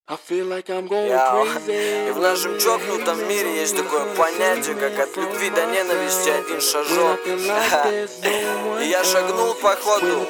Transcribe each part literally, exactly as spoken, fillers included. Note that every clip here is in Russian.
Яу. И в нашем чокнутом мире есть такое понятие, как от любви до ненависти один шажок. И я шагнул походу.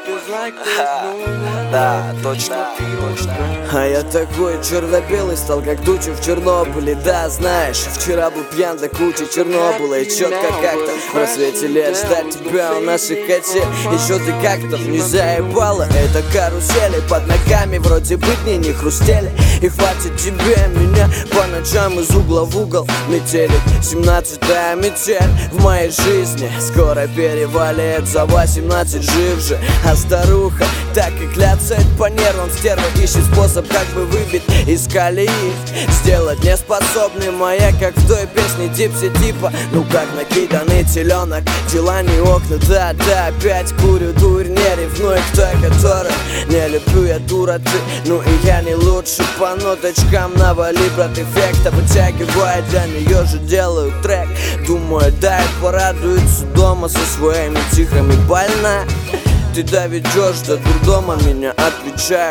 Да, точно, точно. А я такой черно-белый стал, как туча в Чернобыле. Да, знаешь, вчера был пьян до кучи Чернобыля. И четко как-то в рассвете лет ждать тебя у наших качель. Еще ты как-то не заебала. Это карусели под ногами вроде бы дни не хрустели. И хватит тебе меня по ночам из угла в угол метелить. Семнадцатая метель в моей жизни скоро перевалит за восемнадцать, жив же. А старуха так и кляцает по нервам. Стерва ищет способ, как бы выбить из колеи, сделать неспособный маяк, как в той песне Дипси типа. Ну как накиданный теленок, дела не окна. Да, да, опять курю дурь, не ревнуй к той, которой не люблю я, дура ты. Ну и я не лучше по ноточкам навали, брат, эффекта вытягивая, для нее же делаю трек. Думаю, дай порадуется дома со своими тихами. Больна ты доведешь до дурдома меня, отвечаю.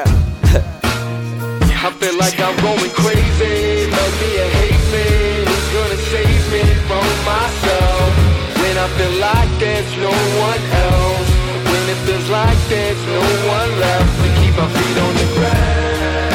I feel like I'm going crazy. Love me or hate me, who's gonna save me from myself? When I feel like there's no one else, when it feels like there's no one left to keep my feet on the ground.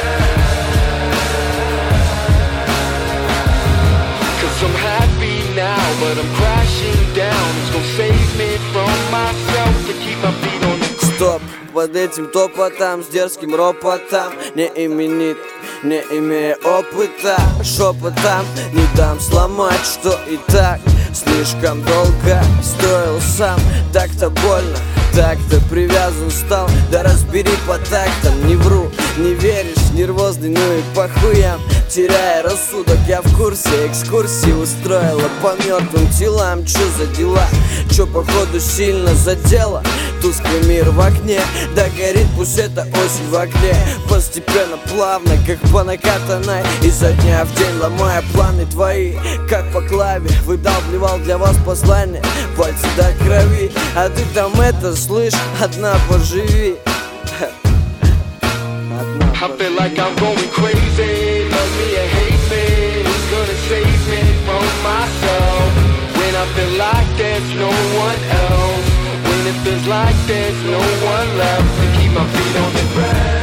Cause I'm happy now, but I'm crashing down. Who's gonna save me from myself to keep my feet on the ground? Стоп, под этим топотом, с дерзким ропотом, не именит, не имея опыта, шепотом не дам сломать, что и так слишком долго строил сам. Так-то больно, так-то привязан стал, да разбери по тактам. Не вру, не веришь, нервозный, ну и по хуям. Теряя рассудок, я в курсе экскурсии устроила по мертвым телам. Чё за дела? Чё походу сильно задело? Тусклый мир в окне, да горит, пусть это осень в окне. Постепенно, плавно, как по накатанной, изо дня в день ломая планы твои, как по клаве. Выдавливал для вас послание, пальцы до крови. А ты там это слышь, одна поживи. I feel like I'm going crazy. Love me or hate me, who's gonna save me from myself? When I feel like there's no one else, when it feels like there's no one left to keep my feet on the ground.